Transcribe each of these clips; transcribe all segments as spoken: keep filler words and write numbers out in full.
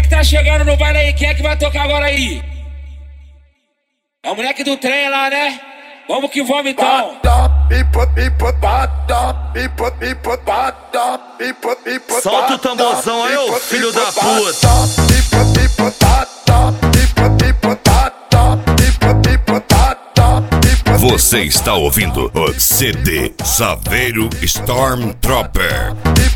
tá chegando no baile aí? Quem é que vai tocar agora aí? É o moleque do trem lá, né? Vamos que vamos então. Solta o tamborzão aí, ô filho da puta. Você está ouvindo o C D Saveiro Stormtrooper.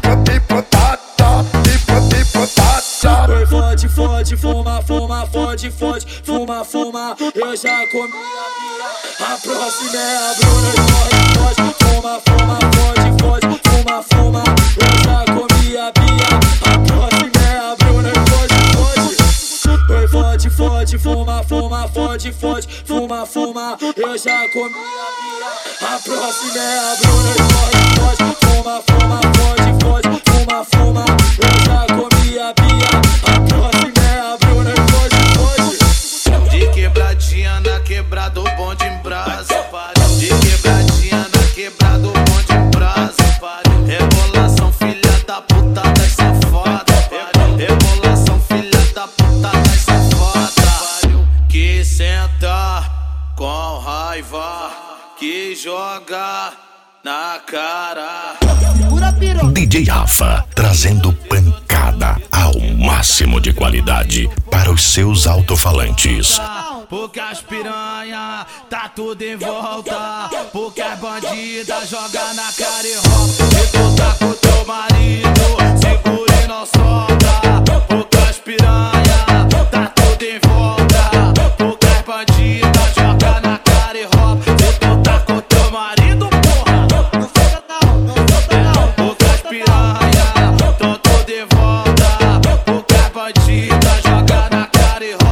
Fode, fode, fuma, fuma, fode, fode, fuma, fuma. Eu já comi a pira. A próxima é a Bruna. Fode, fode, fuma, fuma, fode, fode, fuma, fuma. Eu já comi a pira. A próxima é a Bruna. Fode, fode, fode, fode, fuma, fuma, fode, fode, fuma, fuma. Eu já comi a pira. A próxima é a Bruna. Fode, fode, fuma, fuma, fode, fode, fuma, fuma. Eu já comi a pira. A próxima é a Bruna. Fode, fode. De quebradinha na quebrada, o bonde em brasa. De quebradinha na quebrada, o bonde em brasa. Rebolação, filha da puta das safada. Rebolação, filha da puta das safada. Que senta com raiva, que joga na cara. D J Rafa, trazendo pancada ao máximo de qualidade para os seus alto-falantes. Porque as piranha tá tudo em volta. Porque as bandidas joga na cara e rouba. E tu tá com teu marido, segura e não solta. Porque as piranha tá tudo em volta. Porque as bandidas joga na cara e rouba. E tu tá com teu marido, porra. Não solta não, não solta não. Porque as piranha tão tudo em volta. Porque as bandidas joga na cara e rouba.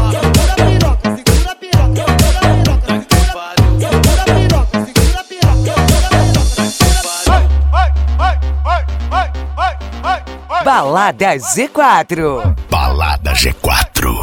Balada G quatro. Balada G quatro.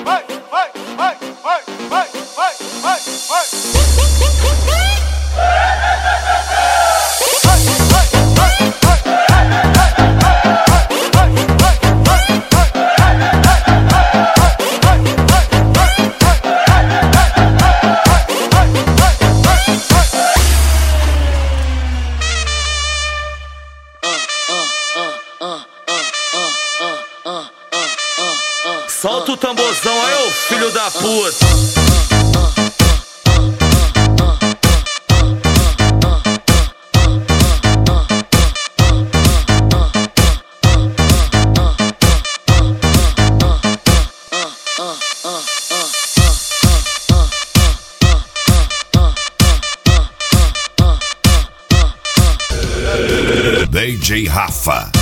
Solta o tamborzão aí, ô filho da puta. D J Rafa.